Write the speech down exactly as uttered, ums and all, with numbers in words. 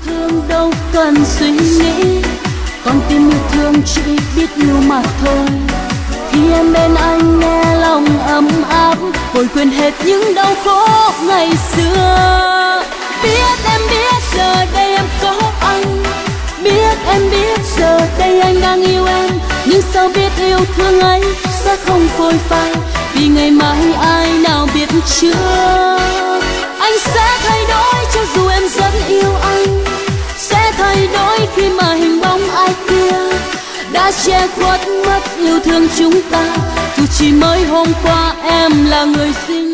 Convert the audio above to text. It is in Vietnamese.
thương đâu cần suy nghĩ, con tim yêu thương chỉ biết yêu mà thôi. Khi em bên anh nghe lòng ấm áp, vội quên hết những đau khổ ngày xưa. Biết em biết giờ đây em có anh, biết em biết giờ đây anh đang yêu em, nhưng sao biết yêu thương ấy sẽ không phôi phai, vì ngày mai ai nào biết chưa. Anh sẽ thay đổi cho dù em rất yêu anh, sẽ thay đổi khi mà hình bóng ai kia đã che khuất mất yêu thương chúng ta, dù chỉ mới hôm qua em là người xinh